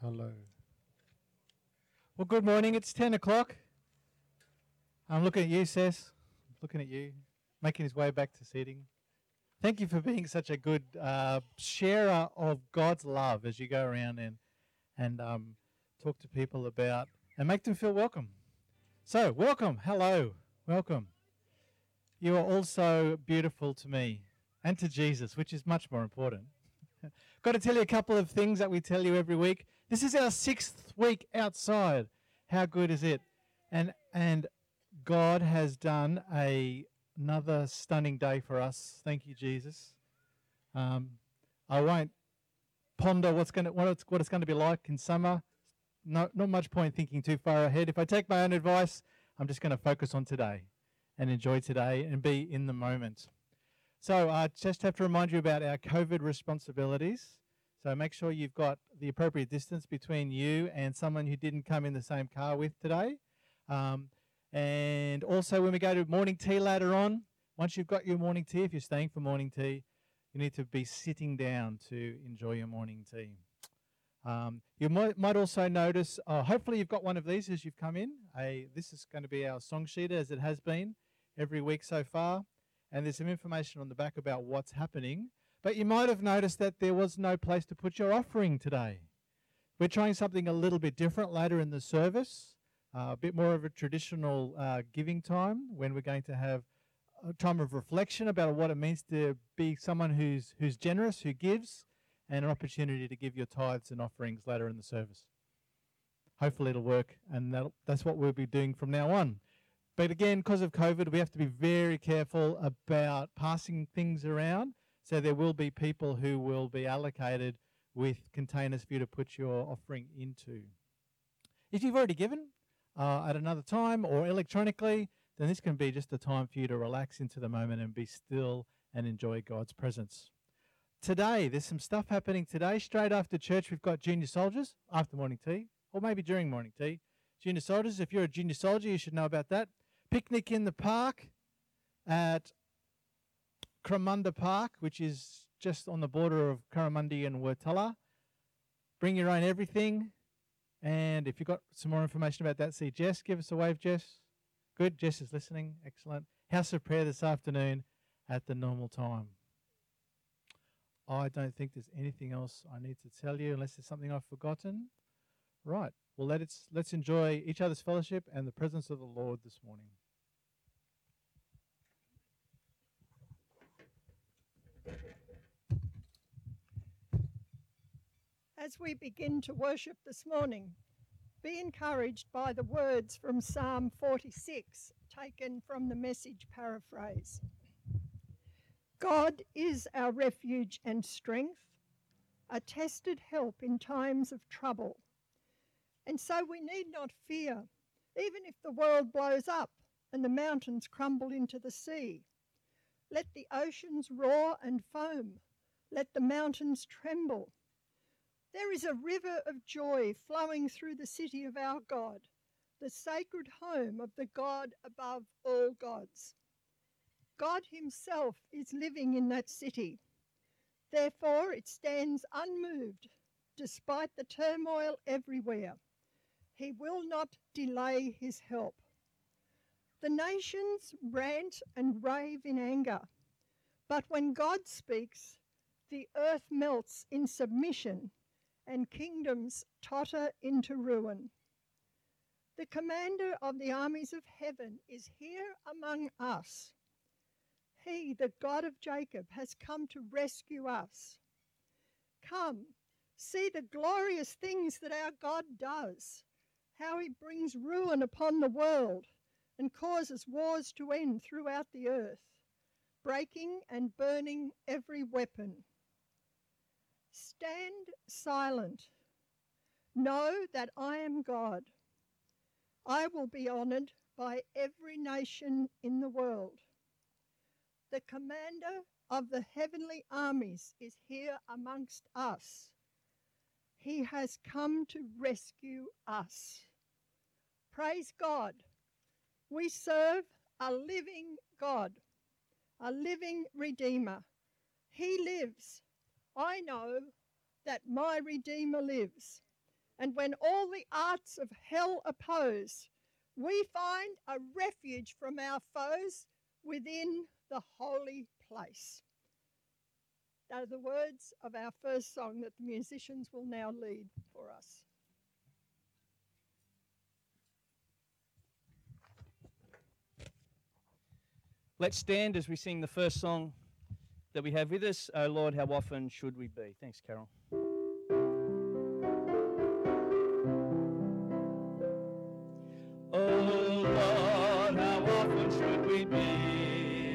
Hello. Well, good morning. It's 10 o'clock. I'm looking at you, Sess. Looking at you, making his way back to seating. Thank you for being such a good sharer of God's love as you go around and talk to people about and make them feel welcome. So, welcome. Hello. Welcome. You are also beautiful to me and to Jesus, which is much more important. Got to tell you a couple of things that we tell you every week. This is our 6th week outside. How good is it? And God has done another stunning day for us. Thank you, Jesus. I won't ponder what it's going to be like in summer. Not much point thinking too far ahead. If I take my own advice, I'm just going to focus on today and enjoy today and be in the moment. So I just have to remind you about our COVID responsibilities. So make sure you've got the appropriate distance between you and someone who didn't come in the same car with today. And also when we go to morning tea later on, once you've got your morning tea, if you're staying for morning tea, you need to be sitting down to enjoy your morning tea. You might also notice, hopefully you've got one of these as you've come in. This is going to be our song sheet as it has been every week so far. And there's some information on the back about what's happening. But you might have noticed that there was no place to put your offering today. We're trying something a little bit different later in the service, a bit more of a traditional giving time when we're going to have a time of reflection about what it means to be someone who's generous, who gives, and an opportunity to give your tithes and offerings later in the service. Hopefully it'll work, and that's what we'll be doing from now on. But again, because of COVID, we have to be very careful about passing things around. So there will be people who will be allocated with containers for you to put your offering into. If you've already given at another time or electronically, then this can be just a time for you to relax into the moment and be still and enjoy God's presence. Today, there's some stuff happening today. Straight after church, we've got junior soldiers after morning tea, or maybe during morning tea. Junior soldiers, if you're a junior soldier, you should know about that. Picnic in the park at Curramunda Park, which is just on the border of Curramundi and Wertala. Bring your own everything. And if you've got some more information about that, see Jess. Give us a wave, Jess. Good. Jess is listening. Excellent. House of prayer this afternoon at the normal time. I don't think there's anything else I need to tell you unless there's something I've forgotten. Right. Well, let's enjoy each other's fellowship and the presence of the Lord this morning. As we begin to worship this morning, be encouraged by the words from Psalm 46, taken from the Message paraphrase. God is our refuge and strength, a tested help in times of trouble. And so we need not fear, even if the world blows up and the mountains crumble into the sea. Let the oceans roar and foam. Let the mountains tremble. There is a river of joy flowing through the city of our God, the sacred home of the God above all gods. God himself is living in that city. Therefore, it stands unmoved despite the turmoil everywhere. He will not delay his help. The nations rant and rave in anger, but when God speaks, the earth melts in submission and kingdoms totter into ruin. The commander of the armies of heaven is here among us. He, the God of Jacob, has come to rescue us. Come, see the glorious things that our God does, how he brings ruin upon the world and causes wars to end throughout the earth, breaking and burning every weapon. Stand silent. Know that I am God. I will be honored by every nation in the world. The commander of the heavenly armies is here amongst us. He has come to rescue us. Praise God. We serve a living God, a living Redeemer. He lives. I know that my Redeemer lives, And when all the arts of hell oppose, we find a refuge from our foes within the holy place. Those are the words of our first song that the musicians will now lead for us. Let's stand as we sing the first song that we have with us. Oh Lord, how often should we be? Thanks, Carol. Oh Lord, how often should we be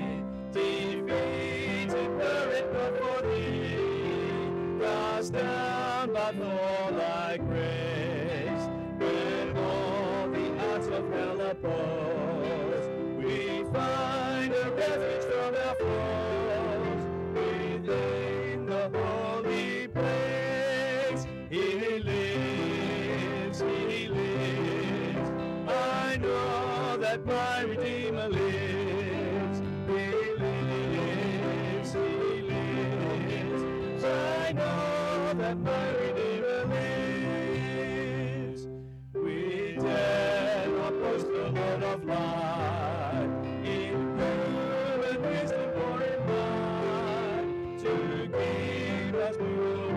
defeated were it not for Thee, cast down but for Thy grace, when all the arts of hell oppose, we find a refuge from our foes within the holy place. He lives, He lives. I know that my Redeemer lives. He lives, He lives. I know that my Redeemer lives. We dare not boast the Lord of light, in human wisdom or in might, to give us rule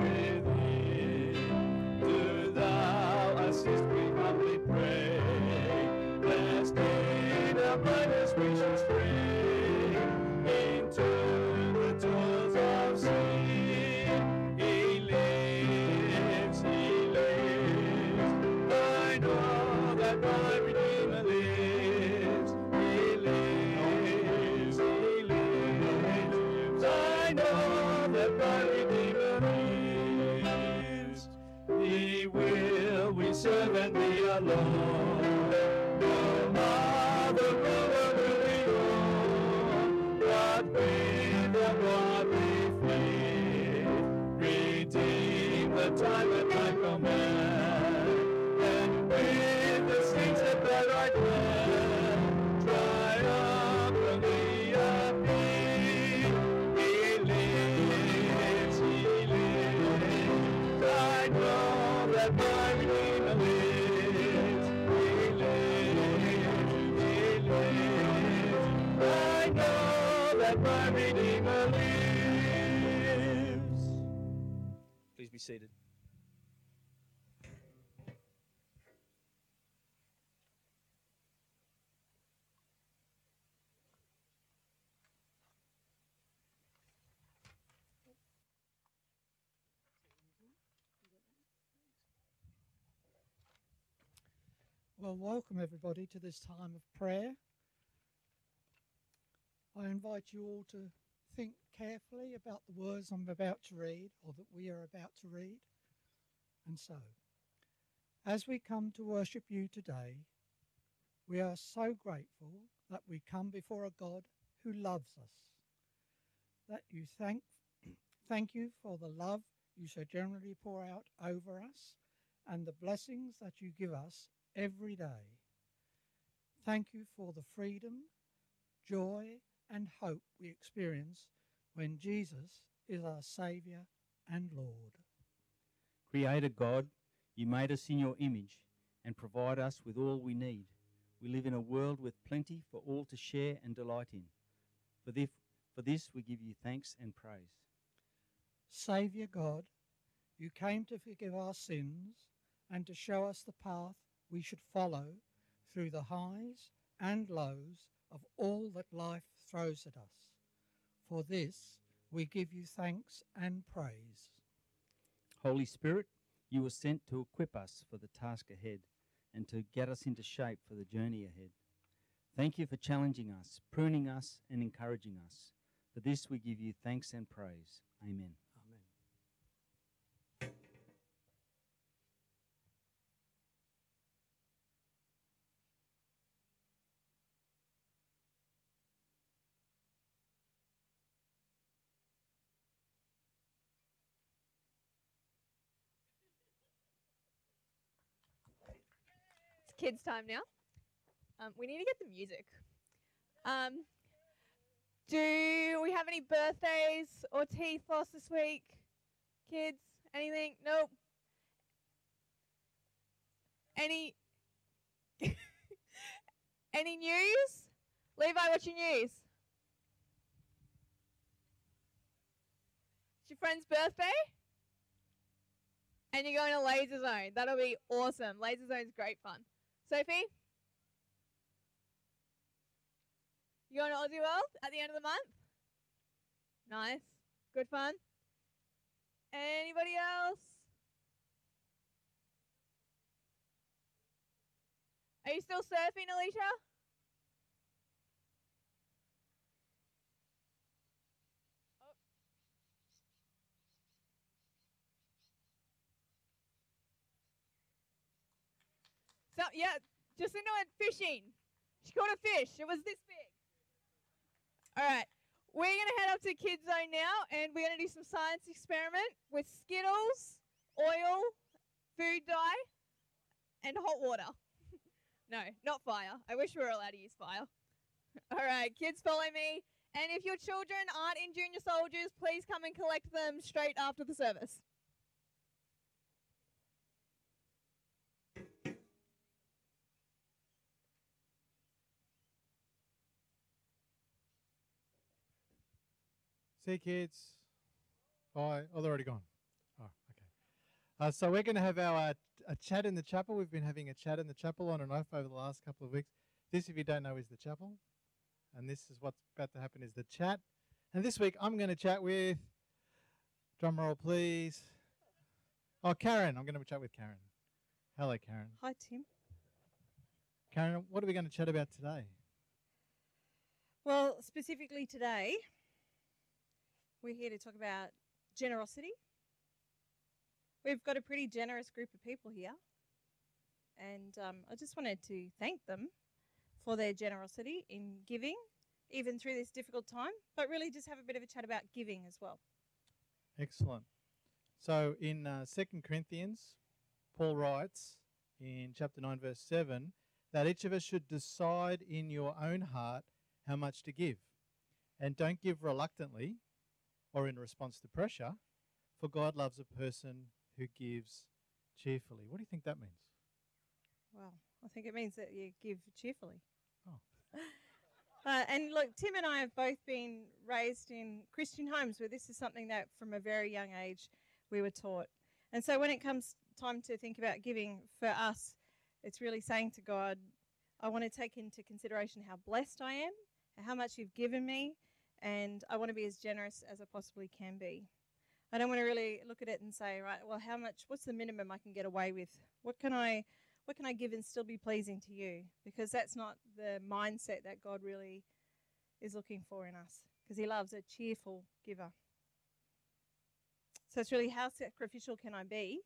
within. Do Thou assist, we humbly pray, lest in our blindness we should stray into the toils of sin. He lives, He lives. I know that my Redeemer lives. He lives, He lives. I know that my Redeemer lives. Thee will we serve and Thee alone. No other ruler will we own, but with a godly faith redeem the time at Thy command, and with the saints at Thy right hand triumphantly appear. He lives, He lives. I know that my Redeemer lives. He lives, He lives. I know that my Redeemer lives. Please be seated. Well, welcome everybody to this time of prayer. I invite you all to think carefully about the words I'm about to read, or that we are about to read. And so, as we come to worship you today, we are so grateful that we come before a God who loves us, that you thank you for the love you so generally pour out over us and the blessings that you give us every day. Thank you for the freedom, joy, and hope we experience when Jesus is our Saviour and Lord. Creator God, you made us in your image and provide us with all we need. We live in a world with plenty for all to share and delight in. For this we give you thanks and praise. Saviour God, you came to forgive our sins and to show us the path we should follow through the highs and lows of all that life throws at us. For this we give you thanks and praise. Holy Spirit, you were sent to equip us for the task ahead and to get us into shape for the journey ahead. Thank you for challenging us, pruning us, and encouraging us. For this we give you thanks and praise. Amen. Amen. It's kids' time now. We need to get the music. Do we have any birthdays or teeth loss this week? Kids? Anything? Nope. Any any news? Levi, what's your news? It's your friend's birthday? And you're going to Laser Zone. That'll be awesome. Laser Zone's great fun. Sophie? You going to Aussie World at the end of the month? Nice. Good fun. Anybody else? Are you still surfing, Alicia? Oh. So, yeah, Jacinda went fishing. She caught a fish. It was this big. All right. We're going to head up to Kids Zone now, and we're going to do some science experiment with Skittles, oil, food dye, and hot water. No, not fire. I wish we were allowed to use fire. All right, kids, follow me. And if your children aren't in Junior Soldiers, please come and collect them straight after the service. See you, kids. Bye. Oh, they're already gone. Oh, okay. So we're going to have our a chat in the chapel. We've been having a chat in the chapel on and off over the last couple of weeks. This, if you don't know, is the chapel. And this is what's about to happen is the chat. And this week I'm going to chat with, drum roll please. Oh, Karen. I'm going to chat with Karen. Hello, Karen. Hi, Tim. Karen, what are we going to chat about today? Well, specifically today, we're here to talk about generosity. We've got a pretty generous group of people here, and I just wanted to thank them for their generosity in giving, even through this difficult time, but really just have a bit of a chat about giving as well. Excellent. So in 2 Corinthians, Paul writes in chapter 9, verse 7, that each of us should decide in your own heart how much to give. And don't give reluctantly or in response to pressure, for God loves a person who gives cheerfully. What do you think that means? Well, I think it means that you give cheerfully. Oh. And look, Tim and I have both been raised in Christian homes where this is something that from a very young age we were taught. And so when it comes time to think about giving for us, it's really saying to God, I want to take into consideration how blessed I am, how much you've given me, and I want to be as generous as I possibly can be. I don't want to really look at it and say, right, well, what's the minimum I can get away with? What can I give and still be pleasing to you? Because that's not the mindset that God really is looking for in us, because he loves a cheerful giver. So it's really how sacrificial can I be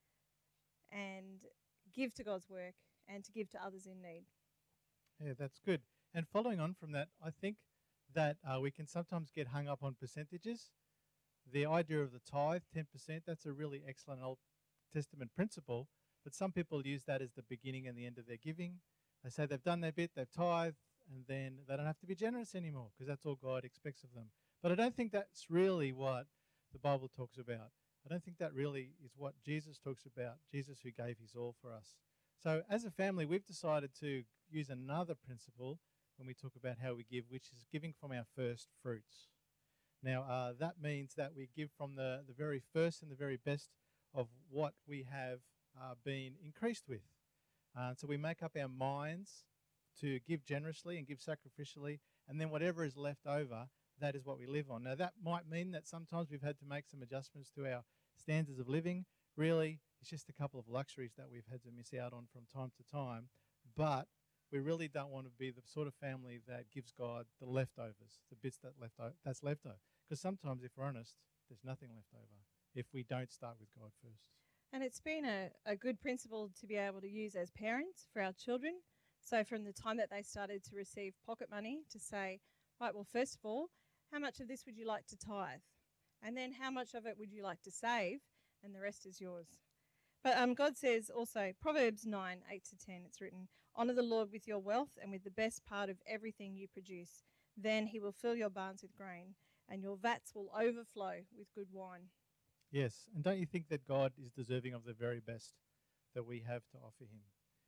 and give to God's work and to give to others in need. Yeah, that's good. And following on from that, I think that we can sometimes get hung up on percentages. The idea of the tithe, 10%, that's a really excellent Old Testament principle, but some people use that as the beginning and the end of their giving. They say they've done their bit, they've tithed, and then they don't have to be generous anymore because that's all God expects of them. But I don't think that's really what the Bible talks about. I don't think that really is what Jesus talks about, Jesus who gave his all for us. So as a family, we've decided to use another principle when we talk about how we give, which is giving from our first fruits. Now, that means that we give from the very first and the very best of what we have been increased with. So we make up our minds to give generously and give sacrificially, and then whatever is left over, that is what we live on. Now, that might mean that sometimes we've had to make some adjustments to our standards of living. Really, it's just a couple of luxuries that we've had to miss out on from time to time, but we really don't want to be the sort of family that gives God the leftovers, the bits that's left over. Because sometimes, if we're honest, there's nothing left over if we don't start with God first. And it's been a good principle to be able to use as parents for our children. So from the time that they started to receive pocket money to say, right, well, first of all, how much of this would you like to tithe? And then how much of it would you like to save? And the rest is yours. But God says also, Proverbs 9, 8-10, it's written, honour the Lord with your wealth and with the best part of everything you produce. Then he will fill your barns with grain, and your vats will overflow with good wine. Yes, and don't you think that God is deserving of the very best that we have to offer him?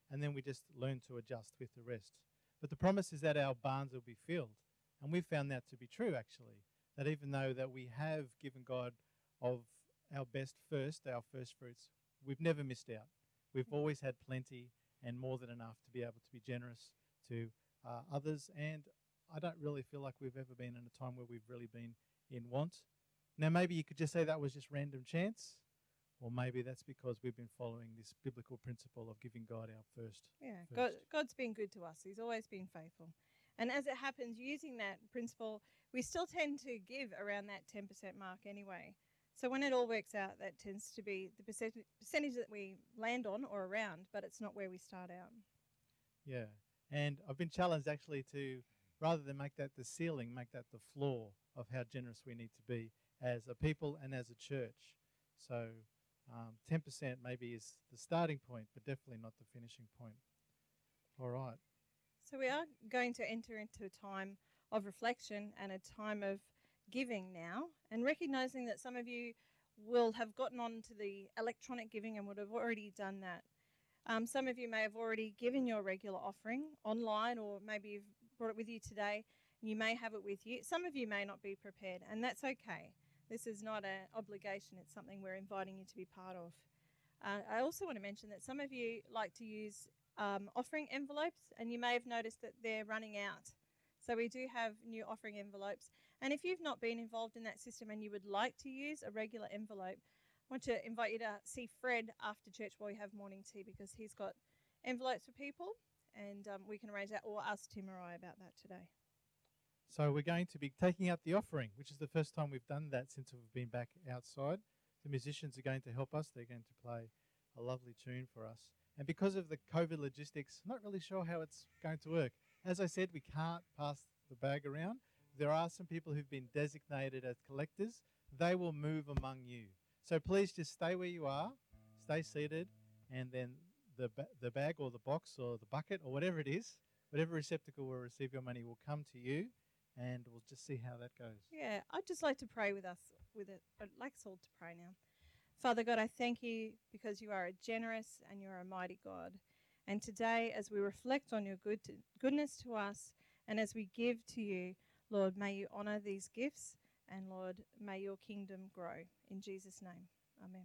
and then we just learn to adjust with the rest. But the promise is that our barns will be filled. And we've found that to be true, actually, that even though that we have given God of our best first, our first fruits, we've never missed out. We've always had plenty and more than enough to be able to be generous to others. And I don't really feel like we've ever been in a time where we've really been in want. Now, maybe you could just say that was just random chance, or maybe that's because we've been following this biblical principle of giving God our first. Yeah, God's been good to us. He's always been faithful. And as it happens, using that principle, we still tend to give around that 10% mark anyway. So when it all works out, that tends to be the percentage that we land on or around, but it's not where we start out. Yeah, and I've been challenged actually to, rather than make that the ceiling, make that the floor of how generous we need to be as a people and as a church. So 10% maybe is the starting point, but definitely not the finishing point. All right. So we are going to enter into a time of reflection and a time of giving now, and recognizing that some of you will have gotten on to the electronic giving and would have already done that. Some of you may have already given your regular offering online, or maybe you've brought it with you today. You may have it with you. Some of you may not be prepared, and that's okay. This is not an obligation. It's something we're inviting you to be part of. I also want to mention that some of you like to use offering envelopes, and you may have noticed that they're running out. So we do have new offering envelopes. And if you've not been involved in that system and you would like to use a regular envelope, I want to invite you to see Fred after church while we have morning tea, because he's got envelopes for people, and we can arrange that, or ask Tim or I about that today. So we're going to be taking up the offering, which is the first time we've done that since we've been back outside. The musicians are going to help us. They're going to play a lovely tune for us. And because of the COVID logistics, I'm not really sure how it's going to work. As I said, we can't pass the bag around. There are some people who've been designated as collectors. They will move among you. So please just stay where you are, stay seated, and then the bag or the box or the bucket or whatever it is, whatever receptacle will receive your money will come to you, and we'll just see how that goes. Yeah, I'd just like to pray with us. I'd like us all to pray now. Father God, I thank you because you are a generous and you're a mighty God. And today, as we reflect on your goodness to us, and as we give to you, Lord, may you honour these gifts, and Lord, may your kingdom grow. In Jesus' name, amen.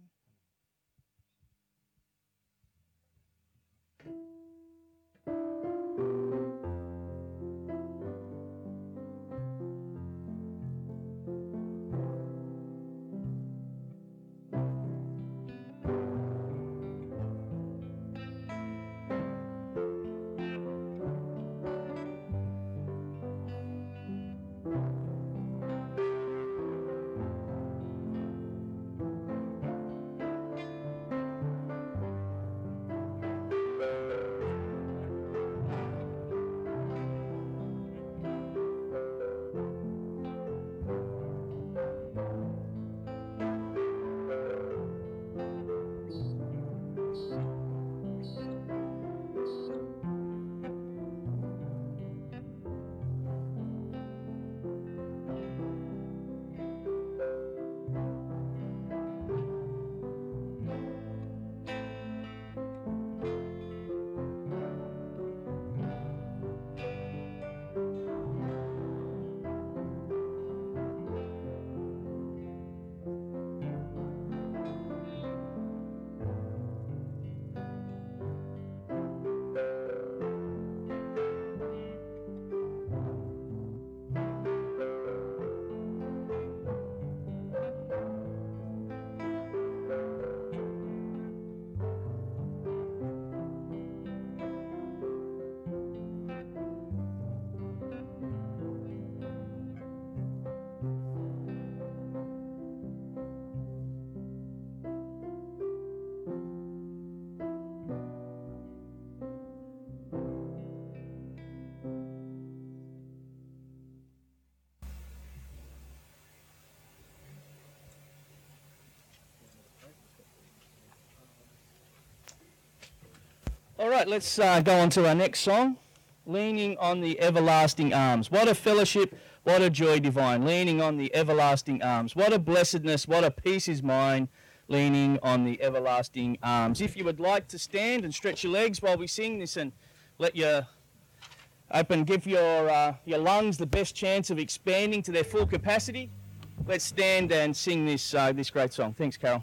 All right, let's go on to our next song, Leaning on the Everlasting Arms. What a fellowship, what a joy divine, leaning on the everlasting arms. What a blessedness, what a peace is mine, leaning on the everlasting arms. If you would like to stand and stretch your legs while we sing this and let your give your lungs the best chance of expanding to their full capacity, let's stand and sing this great song. Thanks, Carol.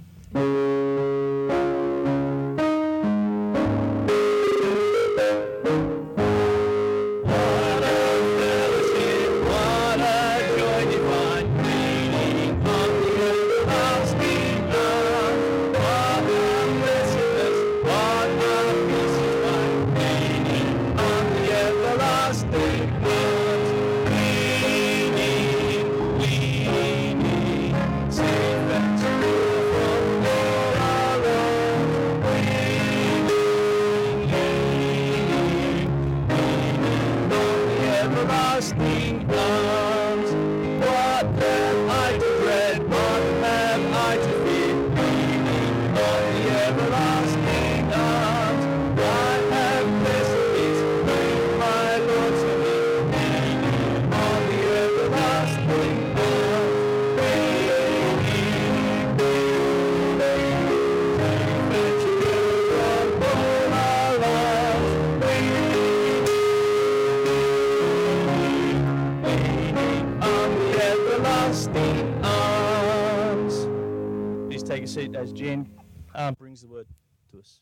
Take a seat as Jen brings the word to us.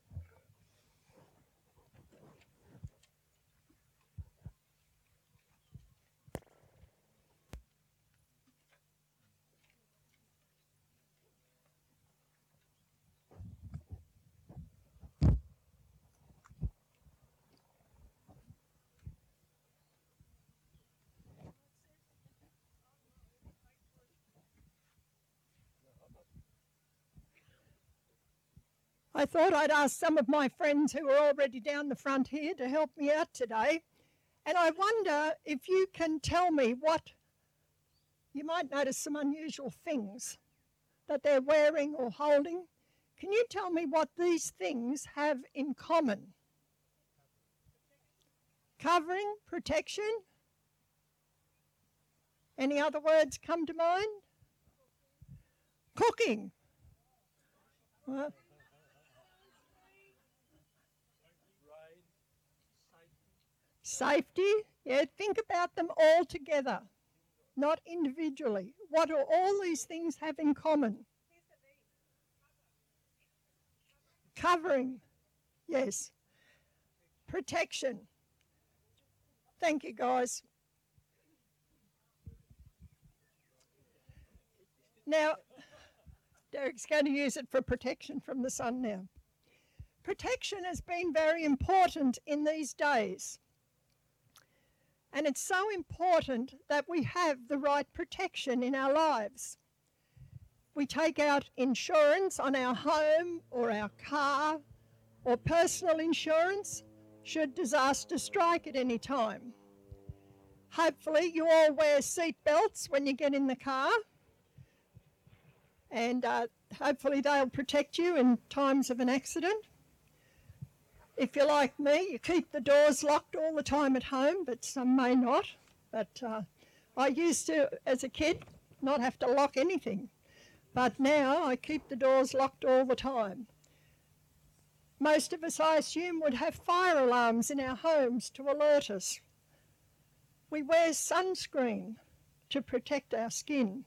I thought I'd ask some of my friends who are already down the front here to help me out today. And I wonder if you can tell me what, you might notice some unusual things that they're wearing or holding. Can you tell me what these things have in common? Covering, protection. Any other words come to mind? Cooking. Safety, yeah, think about them all together, not individually. What do all these things have in common? Covering, yes. Protection. Thank you, guys. Now, Derek's going to use it for protection from the sun now. Protection has been very important in these days. And it's so important that we have the right protection in our lives. We take out insurance on our home or our car or personal insurance should disaster strike at any time. Hopefully you all wear seat belts when you get in the car, and hopefully they'll protect you in times of an accident. If you're like me, you keep the doors locked all the time at home, but some may not. But I used to, as a kid, not have to lock anything. But now I keep the doors locked all the time. Most of us, I assume, would have fire alarms in our homes to alert us. We wear sunscreen to protect our skin.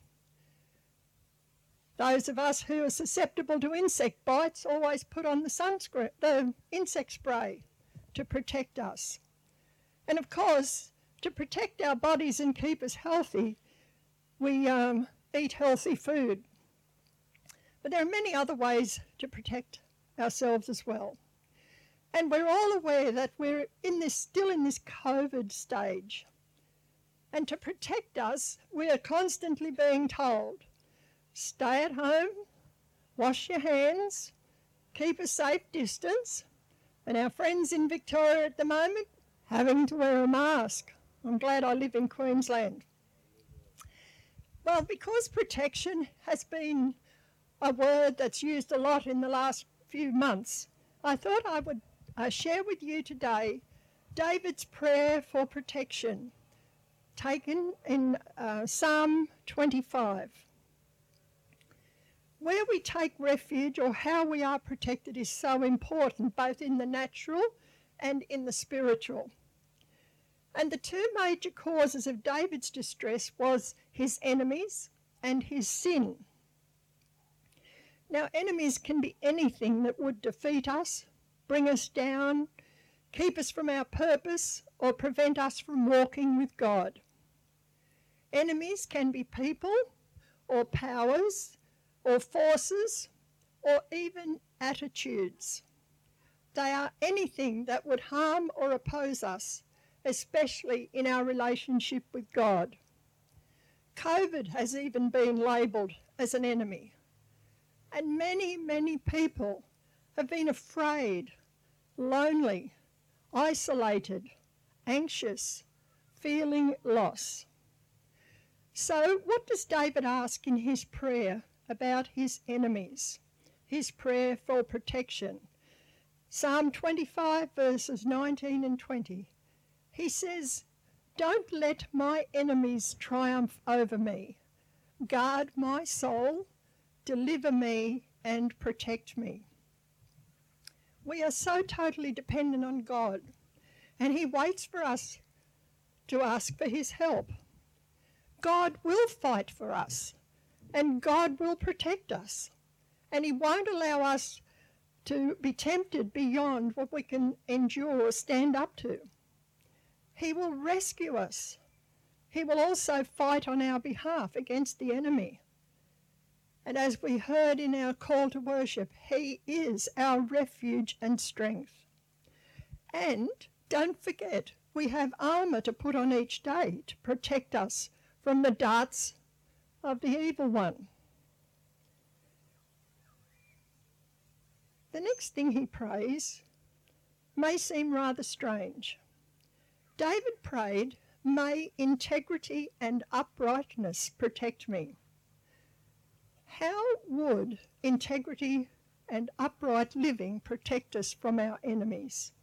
Those of us who are susceptible to insect bites always put on the insect spray to protect us. And of course, to protect our bodies and keep us healthy, we eat healthy food. But there are many other ways to protect ourselves as well. And we're all aware that we're still in this COVID stage. And to protect us, we are constantly being told, stay at home, wash your hands, keep a safe distance, and our friends in Victoria at the moment having to wear a mask. I'm glad I live in Queensland. Well, because protection has been a word that's used a lot in the last few months, I thought I would share with you today David's prayer for protection, taken in Psalm 25. Where we take refuge or how we are protected is so important, both in the natural and in the spiritual. And the two major causes of David's distress was his enemies and his sin. Now, enemies can be anything that would defeat us, bring us down, keep us from our purpose, or prevent us from walking with God. Enemies can be people, or powers, or forces, or even attitudes. They are anything that would harm or oppose us, especially in our relationship with God. COVID has even been labelled as an enemy. And many, many people have been afraid, lonely, isolated, anxious, feeling loss. So what does David ask in his prayer about his enemies? His prayer for protection. Psalm 25 verses 19 and 20. He says, "Don't let my enemies triumph over me. Guard my soul, deliver me and protect me." We are so totally dependent on God, and he waits for us to ask for his help. God will fight for us, and God will protect us, and he won't allow us to be tempted beyond what we can endure or stand up to. He will rescue us. He will also fight on our behalf against the enemy. And as we heard in our call to worship, he is our refuge and strength. And don't forget, we have armour to put on each day to protect us from the darts of the evil one. The next thing he prays may seem rather strange. David prayed, "May integrity and uprightness protect me." How would integrity and upright living protect us from our enemies?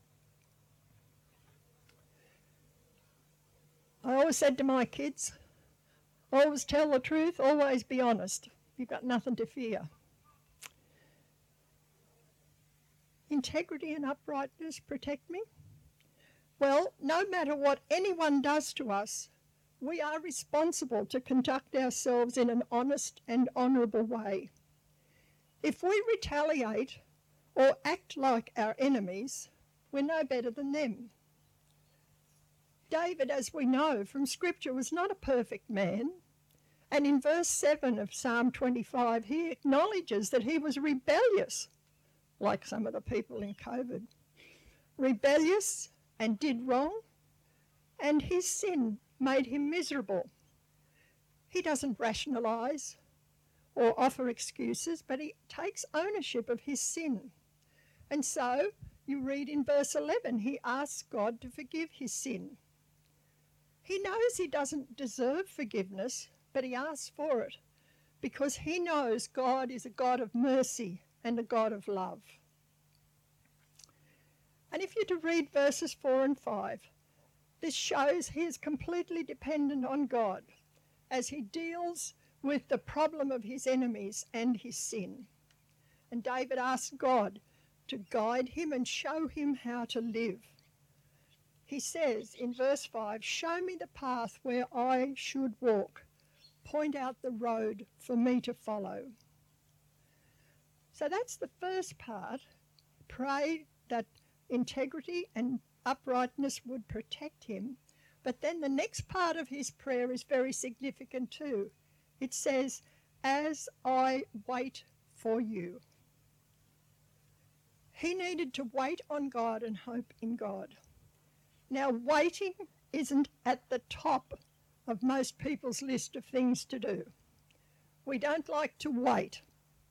I always said to my kids, always tell the truth, always be honest. You've got nothing to fear. Integrity and uprightness protect me? Well, no matter what anyone does to us, we are responsible to conduct ourselves in an honest and honourable way. If we retaliate or act like our enemies, we're no better than them. David, as we know from Scripture, was not a perfect man. And in verse 7 of Psalm 25, he acknowledges that he was rebellious, like some of the people in COVID. Rebellious and did wrong, and his sin made him miserable. He doesn't rationalise or offer excuses, but he takes ownership of his sin. And so you read in verse 11, he asks God to forgive his sin. He knows he doesn't deserve forgiveness, but he asks for it because he knows God is a God of mercy and a God of love. And if you're to read verses 4 and 5, this shows he is completely dependent on God as he deals with the problem of his enemies and his sin. And David asks God to guide him and show him how to live. He says in verse 5, "Show me the path where I should walk. Point out the road for me to follow." So that's the first part. Pray that integrity and uprightness would protect him. But then the next part of his prayer is very significant too. It says, "As I wait for you." He needed to wait on God and hope in God. Now, waiting isn't at the top of most people's list of things to do. We don't like to wait.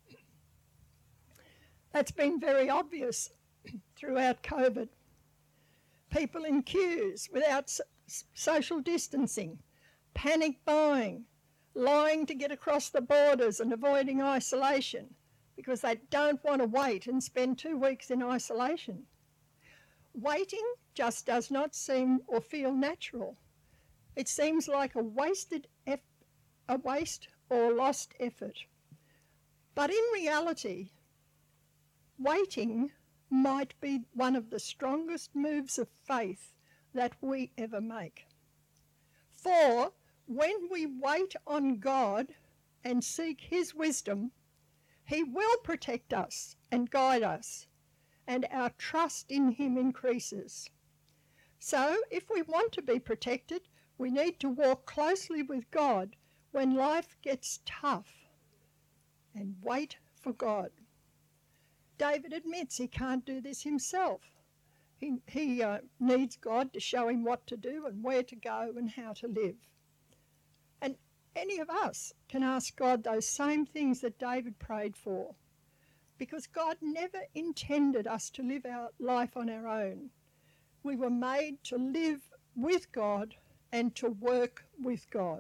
That's been very obvious throughout COVID. People in queues without social distancing, panic buying, lying to get across the borders and avoiding isolation because they don't want to wait and spend 2 weeks in isolation. Waiting just does not seem or feel natural. It seems like a waste or lost effort. But in reality, waiting might be one of the strongest moves of faith that we ever make. For when we wait on God and seek his wisdom, he will protect us and guide us, and our trust in him increases. So if we want to be protected, we need to walk closely with God when life gets tough and wait for God. David admits he can't do this himself. He needs God to show him what to do and where to go and how to live. And any of us can ask God those same things that David prayed for, because God never intended us to live our life on our own. We were made to live with God and to work with God.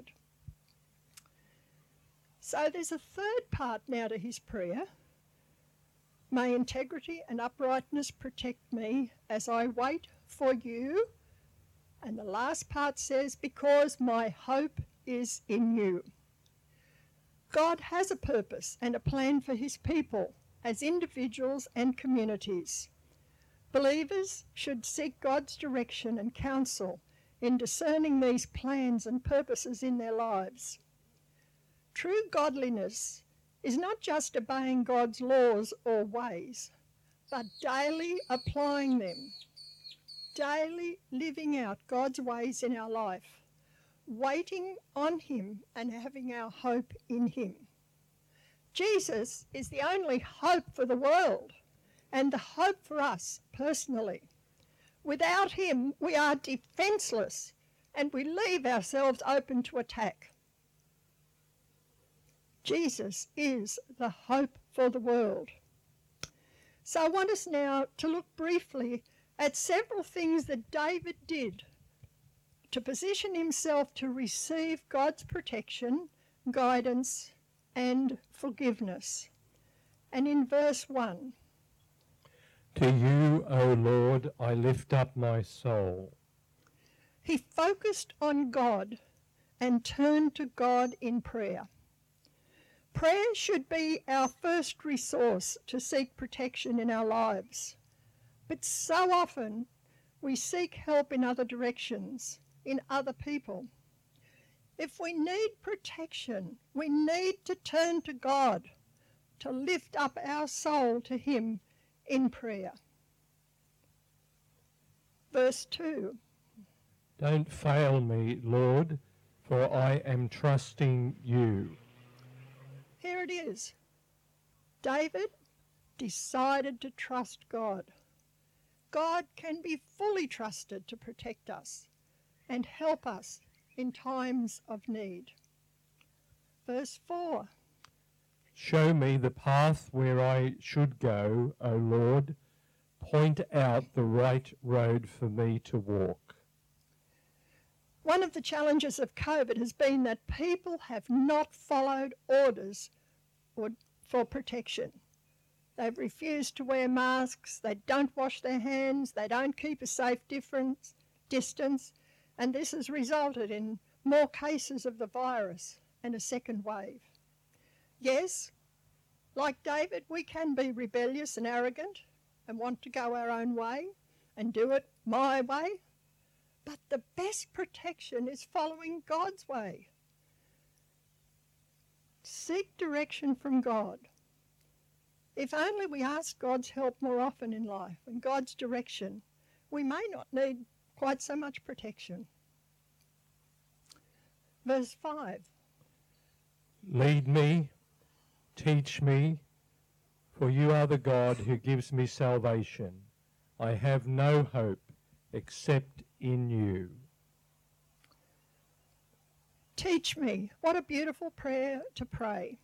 So there's a third part now to his prayer. May integrity and uprightness protect me as I wait for you. And the last part says, because my hope is in you. God has a purpose and a plan for his people as individuals and communities. Believers should seek God's direction and counsel in discerning these plans and purposes in their lives. True godliness is not just obeying God's laws or ways, but daily applying them, daily living out God's ways in our life, waiting on him and having our hope in him. Jesus is the only hope for the world and the hope for us personally. Without him, we are defenseless and we leave ourselves open to attack. Jesus is the hope for the world. So I want us now to look briefly at several things that David did to position himself to receive God's protection, guidance, and forgiveness. And in verse 1, to you, O Lord, I lift up my soul. He focused on God and turned to God in prayer. Prayer should be our first resource to seek protection in our lives. But so often we seek help in other directions, in other people. If we need protection, we need to turn to God, to lift up our soul to him in prayer. Verse 2. Don't fail me, Lord, for I am trusting you. Here it is. David decided to trust God. God can be fully trusted to protect us and help us in times of need. Verse 4. Show me the path where I should go, O Lord. Point out the right road for me to walk. One of the challenges of COVID has been that people have not followed orders for protection. They've refused to wear masks, they don't wash their hands, they don't keep a safe distance, and this has resulted in more cases of the virus and a second wave. Yes, like David, we can be rebellious and arrogant and want to go our own way and do it my way, but the best protection is following God's way. Seek direction from God. If only we ask God's help more often in life and God's direction, we may not need quite so much protection. Verse 5. Lead me, teach me, for you are the God who gives me salvation. I have no hope except in you. Teach me. What a beautiful prayer to pray.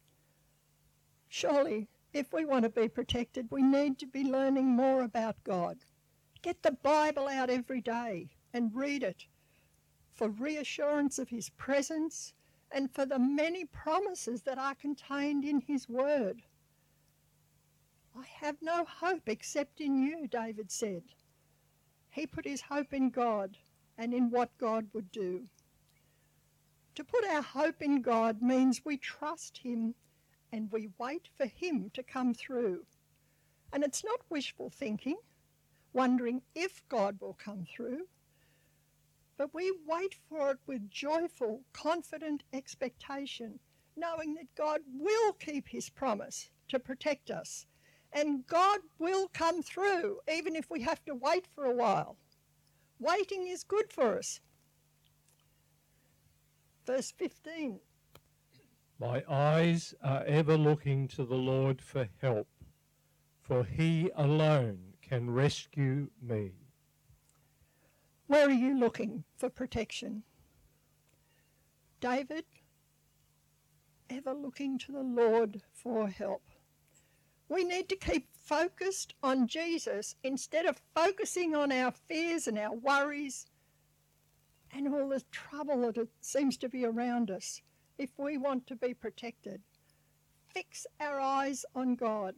Surely, if we want to be protected, we need to be learning more about God. Get the Bible out every day and read it for reassurance of his presence and for the many promises that are contained in his word. I have no hope except in you, David said. He put his hope in God and in what God would do. To put our hope in God means we trust him and we wait for him to come through. And it's not wishful thinking, wondering if God will come through, but we wait for it with joyful, confident expectation, knowing that God will keep his promise to protect us, and God will come through, even if we have to wait for a while. Waiting is good for us. Verse 15. My eyes are ever looking to the Lord for help, for he alone can rescue me. Where are you looking for protection? David, ever looking to the Lord for help. We need to keep focused on Jesus instead of focusing on our fears and our worries and all the trouble that seems to be around us. If we want to be protected, fix our eyes on God.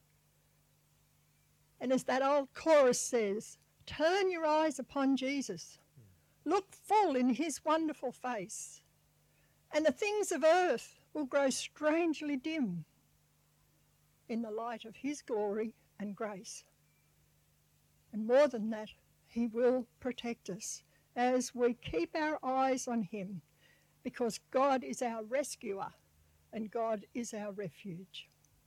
And as that old chorus says, turn your eyes upon Jesus. Look full in his wonderful face, and the things of earth will grow strangely dim in the light of his glory and grace. And more than that, he will protect us as we keep our eyes on him, because God is our rescuer and God is our refuge.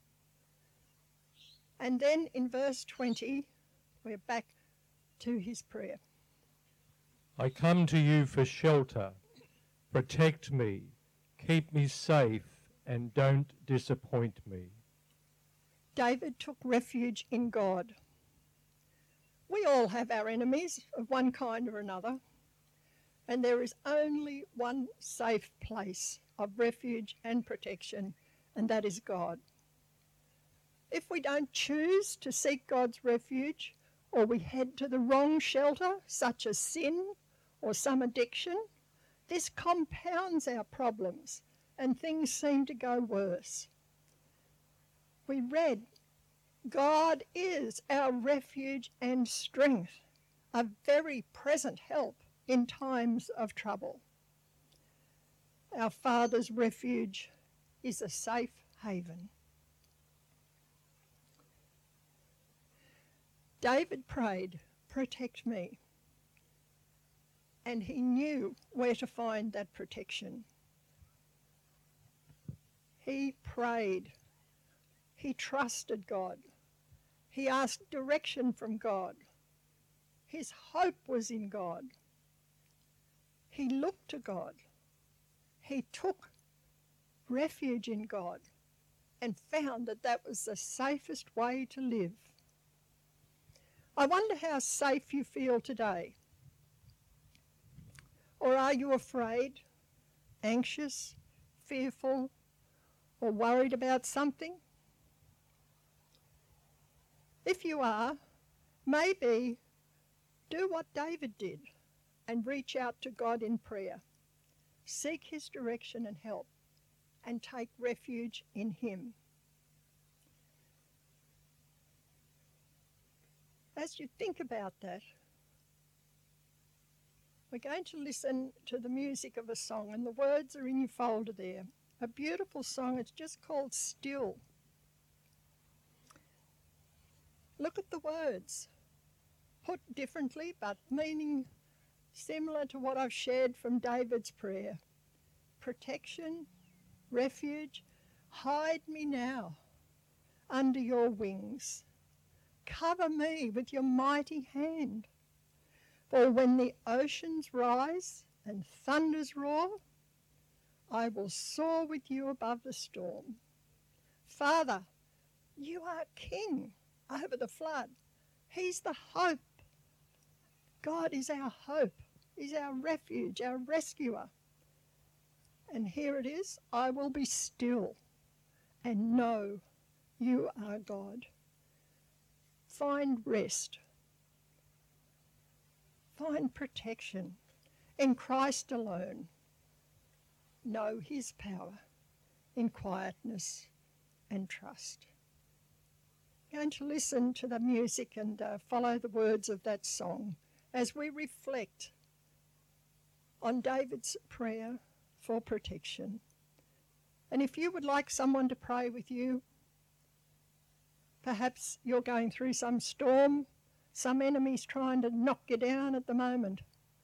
And then in verse 20, we're back to his prayer. I come to you for shelter. Protect me, keep me safe, and don't disappoint me. David took refuge in God. We all have our enemies of one kind or another, and there is only one safe place of refuge and protection, and that is God. If we don't choose to seek God's refuge, or we head to the wrong shelter, such as sin or some addiction, this compounds our problems and things seem to go worse. We read, God is our refuge and strength, a very present help in times of trouble. Our Father's refuge is a safe haven. David prayed, protect me. And he knew where to find that protection. He prayed. He trusted God. He asked direction from God. His hope was in God. He looked to God. He took refuge in God and found that that was the safest way to live. I wonder how safe you feel today. Or are you afraid, anxious, fearful, or worried about something? If you are, maybe do what David did and reach out to God in prayer. Seek his direction and help and take refuge in him. As you think about that, we're going to listen to the music of a song, and the words are in your folder there. A beautiful song, it's just called Still. Look at the words, put differently but meaning similar to what I've shared from David's prayer. Protection, refuge, hide me now under your wings. Cover me with your mighty hand. For when the oceans rise and thunders roar, I will soar with you above the storm. Father, you are king over the flood. He's the hope. God is our hope. He's our refuge, our rescuer. And here it is, I will be still and know you are God. Find rest. Find protection in Christ alone. Know his power in quietness and trust. I'm going to listen to the music and follow the words of that song as we reflect on David's prayer for protection. And if you would like someone to pray with you, perhaps you're going through some storm, some enemy's trying to knock you down at the moment,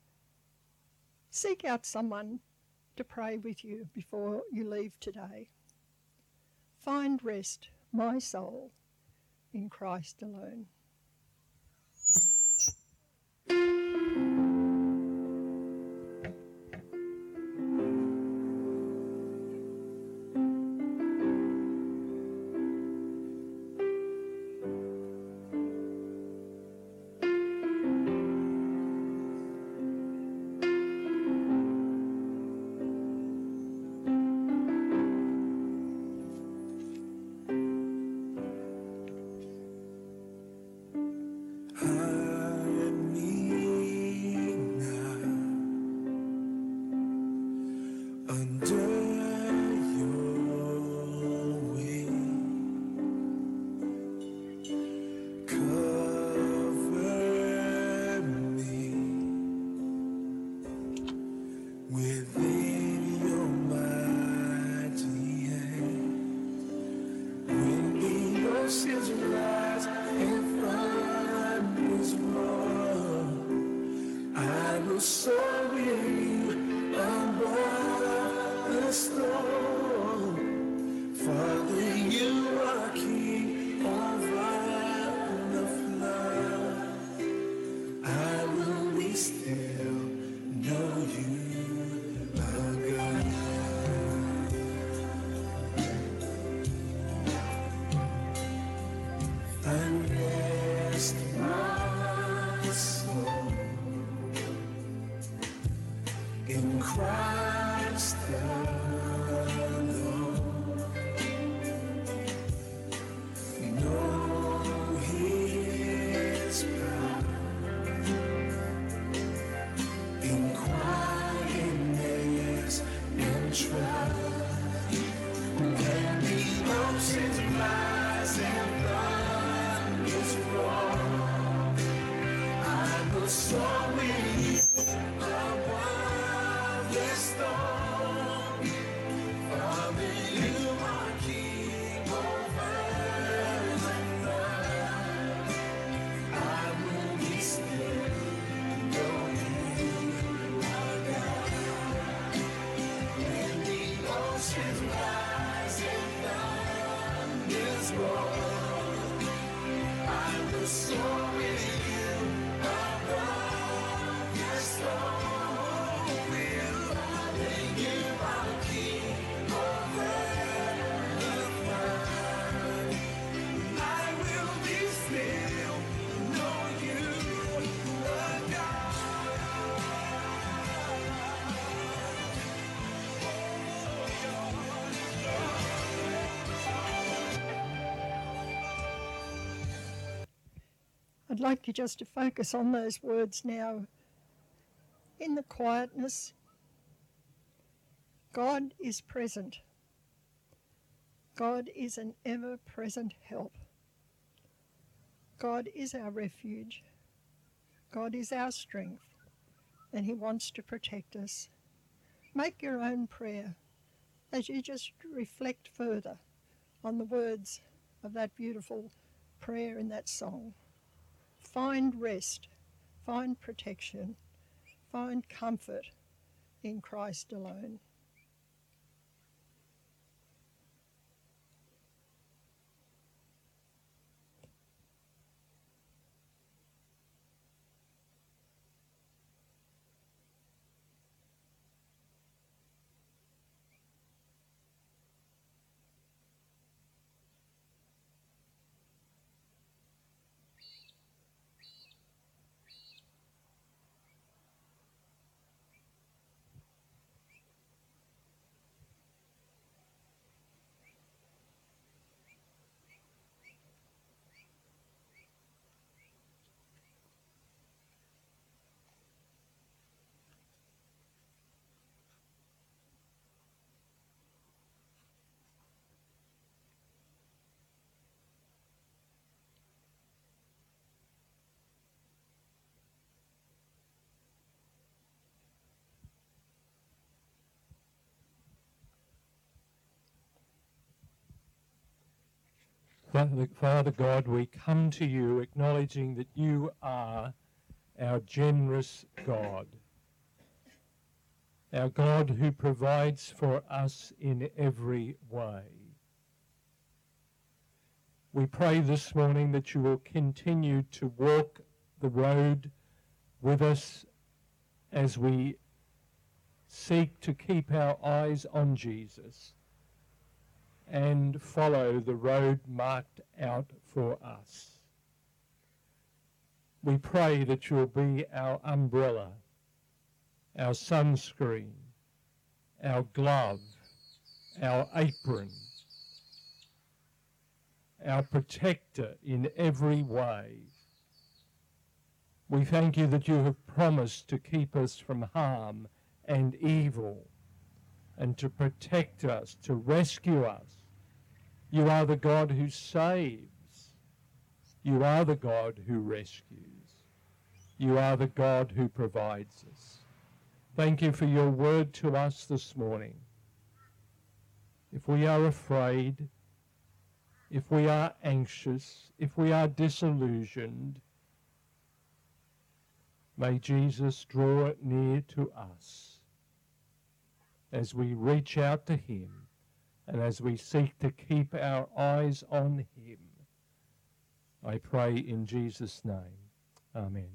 seek out someone to pray with you before you leave today. Find rest, my soul, in Christ alone. I'd like you just to focus on those words now. In the quietness, God is present. God is an ever-present help. God is our refuge. God is our strength, and He wants to protect us. Make your own prayer as you just reflect further on the words of that beautiful prayer in that song. Find rest, find protection, find comfort in Christ alone. Father God, we come to you acknowledging that you are our generous God, our God who provides for us in every way. We pray this morning that you will continue to walk the road with us as we seek to keep our eyes on Jesus and follow the road marked out for us. We pray that you'll be our umbrella, our sunscreen, our glove, our apron, our protector in every way. We thank you that you have promised to keep us from harm and evil and to protect us, to rescue us. You are the God who saves. You are the God who rescues. You are the God who provides us. Thank you for your word to us this morning. If we are afraid, if we are anxious, if we are disillusioned, may Jesus draw it near to us as we reach out to him and as we seek to keep our eyes on him. I pray in Jesus' name. Amen.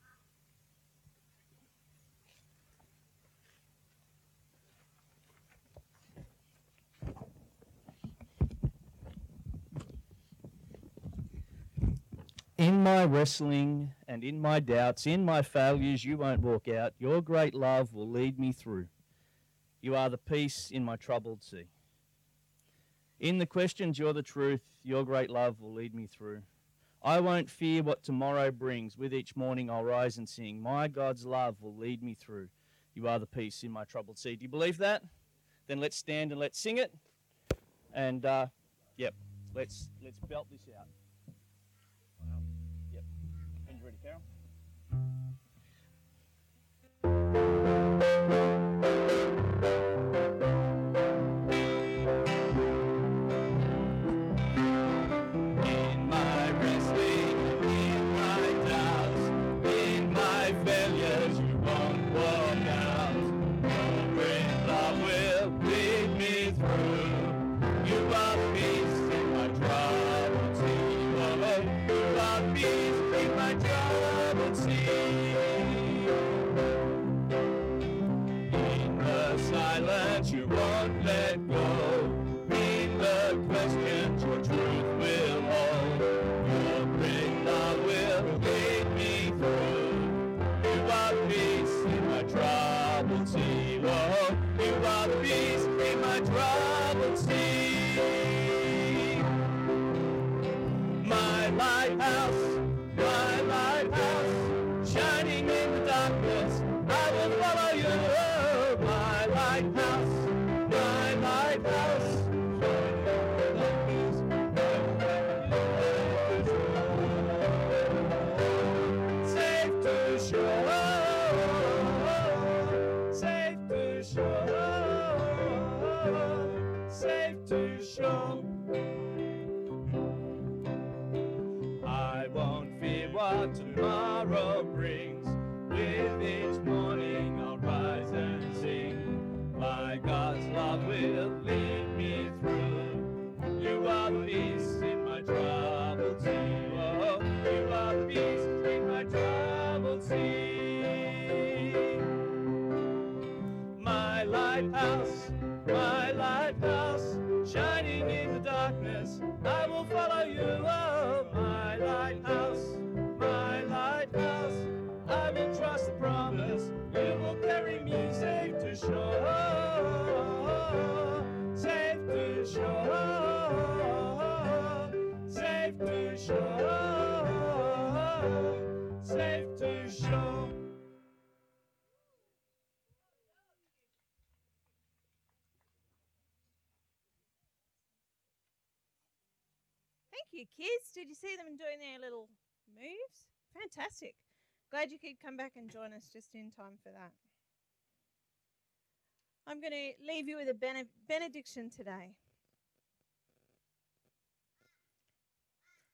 In my wrestling and in my doubts, in my failures, you won't walk out. Your great love will lead me through. You are the peace in my troubled sea. In the questions, you're the truth. Your great love will lead me through. I won't fear what tomorrow brings. With each morning I'll rise and sing. My God's love will lead me through. You are the peace in my troubled sea. Do you believe that? Then let's stand and let's sing it. And, let's belt this out. Yep. Are you ready, Carol? Tomorrow brings. With each morning I'll rise and sing. My God's love will lead me through. You are peace in my troubled sea. Oh, you are peace in my troubled sea. My lighthouse, shining in the darkness, I will follow you. Oh, my lighthouse, I will trust the promise. You will carry me safe to shore, safe to shore, safe to shore, safe to shore. Thank you, kids. Did you see them doing their little moves? Fantastic. Glad you could come back and join us just in time for that. I'm going to leave you with a benediction today.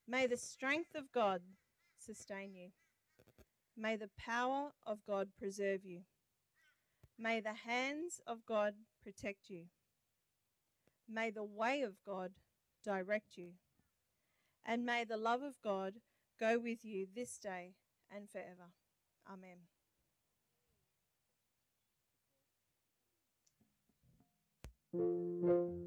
May the strength of God sustain you. May the power of God preserve you. May the hands of God protect you. May the way of God direct you. And may the love of God go with you this day and forever. Amen.